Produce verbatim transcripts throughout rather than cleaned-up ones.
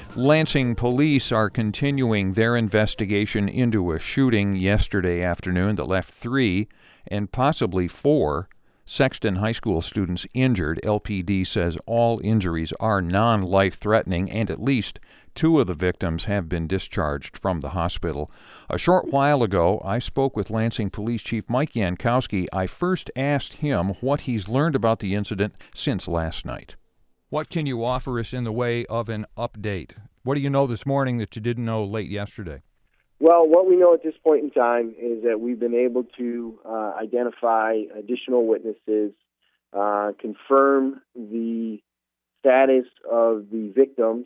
Lansing police are continuing their investigation into a shooting yesterday afternoon that left three and possibly four Sexton High School students injured. L P D says all injuries are non-life-threatening, and at least two of the victims have been discharged from the hospital. A short while ago, I spoke with Lansing Police Chief Mike Yankowski. I first asked him what he's learned about the incident since last night. What can you offer us in the way of an update? What do you know this morning that you didn't know late yesterday? Well, what we know at this point in time is that we've been able to uh, identify additional witnesses, uh, confirm the status of the victims,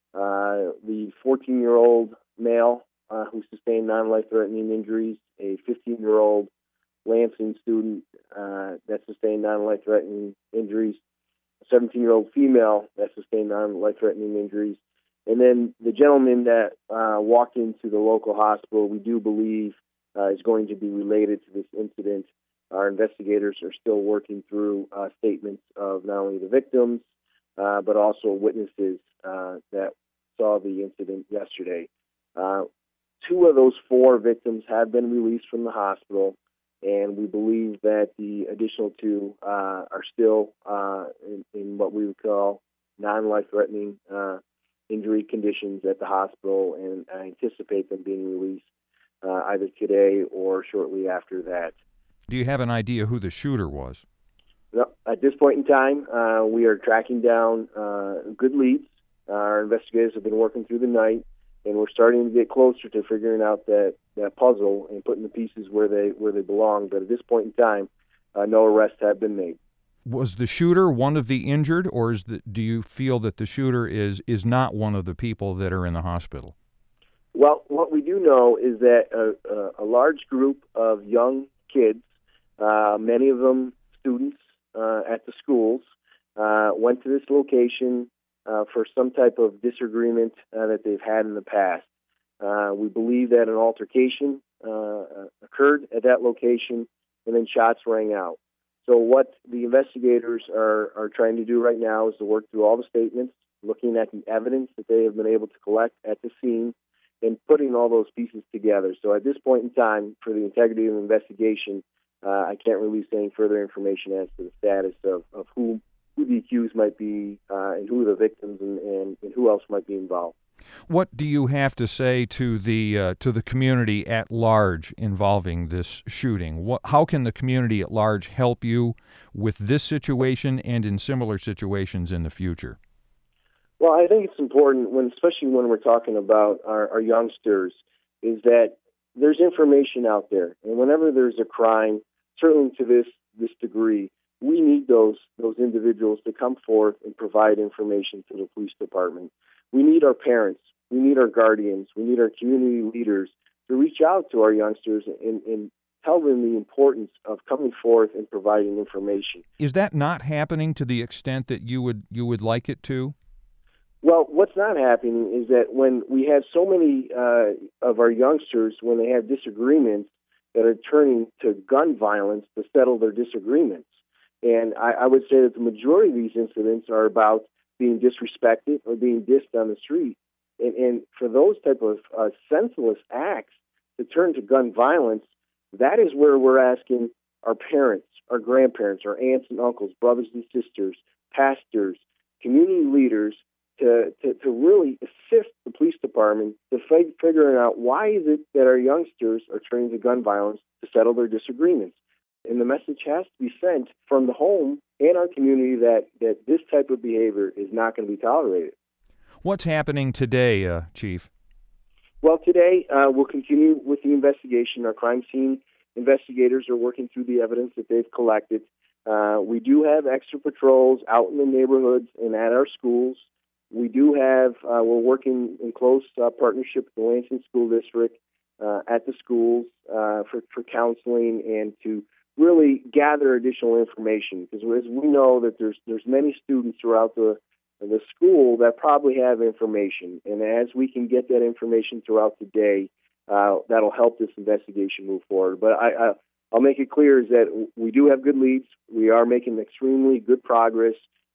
uh, the fourteen-year-old male uh, who sustained non-life-threatening injuries, a fifteen-year-old Lansing student uh, that sustained non-life-threatening injuries, a seventeen-year-old female that sustained non-life-threatening injuries, and then the gentleman that uh, walked into the local hospital, we do believe uh, is going to be related to this incident. Our investigators are still working through uh, statements of not only the victims, uh, but also witnesses uh, that saw the incident yesterday. Uh, two of those four victims have been released from the hospital, and we believe that the additional two uh, are still uh, in, in what we would call non-life-threatening uh injury conditions at the hospital, and I anticipate them being released uh, either today or shortly after that. Do you have an idea who the shooter was? No, at this point in time, uh, we are tracking down uh, good leads. Uh, our investigators have been working through the night, and we're starting to get closer to figuring out that, that puzzle and putting the pieces where they where they belong. But at this point in time, uh, no arrests have been made. Was the shooter one of the injured, or is the, do you feel that the shooter is, is not one of the people that are in the hospital? Well, what we do know is that a, a, a large group of young kids, uh, many of them students uh, at the schools, uh, went to this location uh, for some type of disagreement uh, that they've had in the past. Uh, we believe that an altercation uh, occurred at that location, and then shots rang out. So what the investigators are, are trying to do right now is to work through all the statements, looking at the evidence that they have been able to collect at the scene, and putting all those pieces together. So at this point in time, for the integrity of the investigation, uh, I can't release any further information as to the status of, of who, who the accused might be uh, and who the victims and, and, and who else might be involved. What do you have to say to the uh, to the community at large involving this shooting? What, how can the community at large help you with this situation and in similar situations in the future? Well, I think it's important, when, especially when we're talking about our, our youngsters, is that there's information out there, and whenever there's a crime, certainly to this this degree, we need those those individuals to come forth and provide information to the police department. We need our parents, we need our guardians, we need our community leaders to reach out to our youngsters and, and tell them the importance of coming forth and providing information. Is that not happening to the extent that you would you would like it to? Well, what's not happening is that when we have so many uh, of our youngsters, when they have disagreements, that are turning to gun violence to settle their disagreements. And I, I would say that the majority of these incidents are about being disrespected or being dissed on the street. And, and for those type of uh, senseless acts to turn to gun violence, that is where we're asking our parents, our grandparents, our aunts and uncles, brothers and sisters, pastors, community leaders to, to, to really assist the police department to f- figuring out why is it that our youngsters are turning to gun violence to settle their disagreements. And the message has to be sent from the home and our community that, that this type of behavior is not going to be tolerated. What's happening today, uh, Chief? Well, today uh, we'll continue with the investigation. Our crime scene investigators are working through the evidence that they've collected. Uh, we do have extra patrols out in the neighborhoods and at our schools. We do have, uh, we're working in close uh, partnership with the Lansing School District uh, at the schools uh, for, for counseling and to really gather additional information, because as we know that there's there's many students throughout the the school that probably have information, and as we can get that information throughout the day, uh, that'll help this investigation move forward. But I, I I'll make it clear is that we do have good leads. We are making extremely good progress.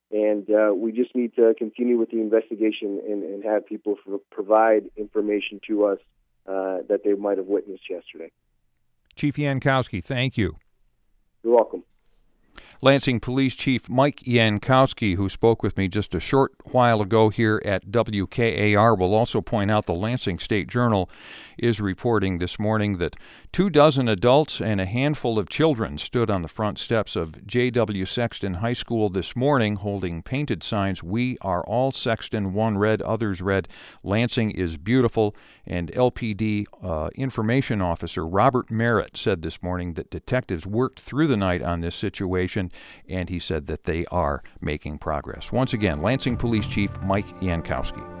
And uh, we just need to continue with the investigation and, and have people f- provide information to us uh, that they might have witnessed yesterday. Chief Yankowski, thank you. You're welcome. Lansing Police Chief Mike Yankowski, who spoke with me just a short while ago here at W K A R. Will also point out the Lansing State Journal is reporting this morning that two dozen adults and a handful of children stood on the front steps of J W Sexton High School this morning holding painted signs, "We are all Sexton," one read, others read, "Lansing is beautiful." And L P D uh, Information Officer Robert Merritt said this morning that detectives worked through the night on this situation, and he said that they are making progress. Once again, Lansing Police Chief Mike Yankowski.